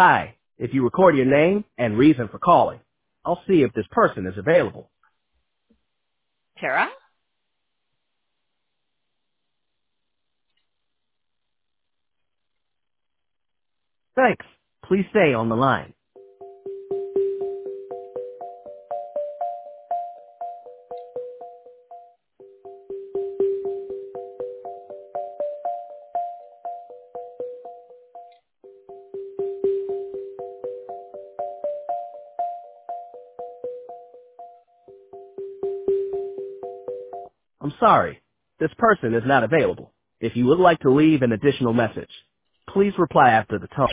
Hi, if you record your name and reason for calling, I'll see if this person is available. Tara? Thanks. Please stay on the line. I'm sorry. This person is not available. If you would like to leave an additional message, please reply after the tone.